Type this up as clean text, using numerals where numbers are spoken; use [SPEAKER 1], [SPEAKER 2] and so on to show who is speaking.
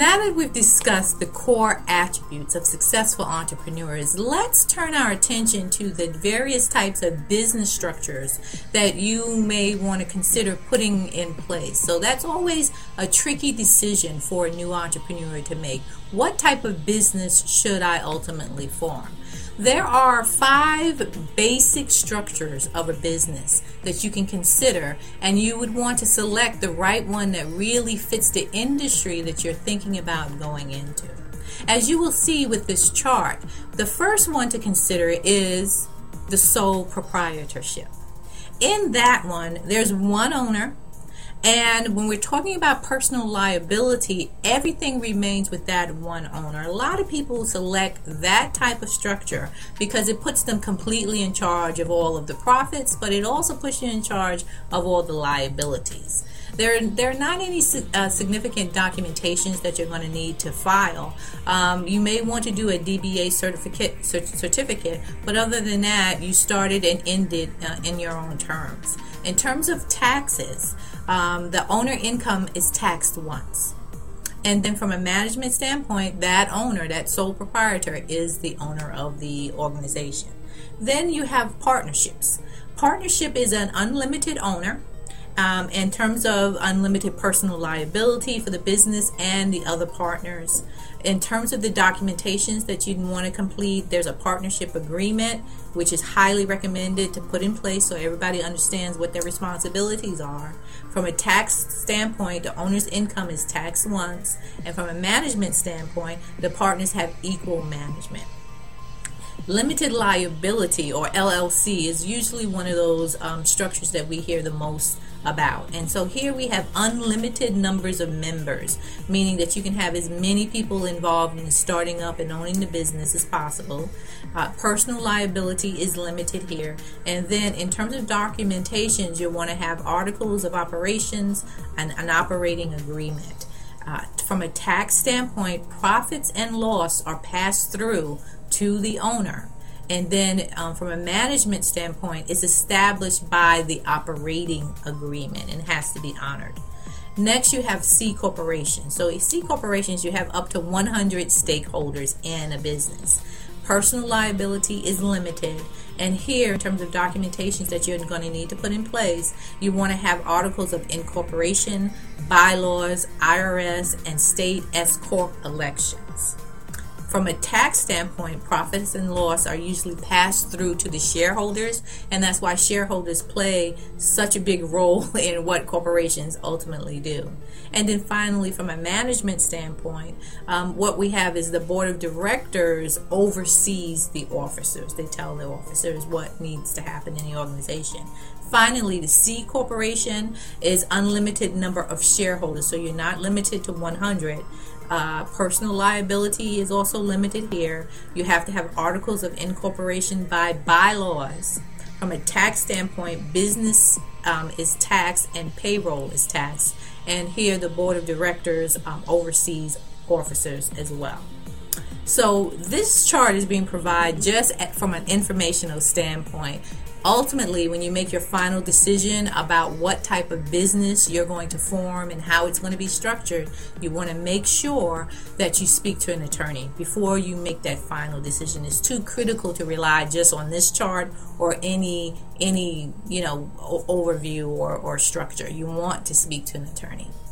[SPEAKER 1] Now that we've discussed the core attributes of successful entrepreneurs, let's turn our attention to the various types of business structures that you may want to consider putting in place. So that's always a tricky decision for a new entrepreneur to make. What type of business should I ultimately form? There are 5 basic structures of a business that you can consider, and you would want to select the right one that really fits the industry that you're thinking about going into. As you will see with this chart, the first one to consider is the sole proprietorship. In that one, there's one owner. And when we're talking about personal liability, everything remains with that one owner. A lot of people select that type of structure because it puts them completely in charge of all of the profits, but it also puts you in charge of all the liabilities. There are not any significant documentations that you're going to need to file. You may want to do a DBA certificate, but other than that, you started and ended in your own terms. In terms of taxes, the owner income is taxed once. And then from a management standpoint, that owner, that sole proprietor, is the owner of the organization. Then you have partnerships. Partnership is an unlimited owner. In terms of unlimited personal liability for the business and the other partners. In terms of the documentations that you'd want to complete, there's a partnership agreement, which is highly recommended to put in place so everybody understands what their responsibilities are. From a tax standpoint, the owner's income is taxed once, and from a management standpoint, the partners have equal management. Limited liability, or LLC, is usually one of those structures that we hear the most about. And so here we have unlimited numbers of members, meaning that you can have as many people involved in starting up and owning the business as possible. Personal liability is limited here. And then in terms of documentations, you'll want to have articles of operations and an operating agreement. From a tax standpoint, profits and loss are passed through to the owner. And then from a management standpoint, it's established by the operating agreement and has to be honored. Next, you have C corporations. So C corporations, you have up to 100 stakeholders in a business. Personal liability is limited. And here, in terms of documentations that you're going to need to put in place, you want to have articles of incorporation, bylaws, IRS, and state S-Corp elections. From a tax standpoint, profits and loss are usually passed through to the shareholders, and that's why shareholders play such a big role in what corporations ultimately do. And then finally, from a management standpoint, what we have is the board of directors oversees the officers. They tell the officers what needs to happen in the organization. Finally, the C corporation is unlimited number of shareholders, so you're not limited to 100. Personal liability is also limited here. You have to have articles of incorporation by bylaws. From a tax standpoint, business is taxed and payroll is taxed. And here the board of directors oversees officers as well. So this chart is being provided just from an informational standpoint. Ultimately, when you make your final decision about what type of business you're going to form and how it's going to be structured, you want to make sure that you speak to an attorney before you make that final decision. It's too critical to rely just on this chart or any overview or structure. You want to speak to an attorney.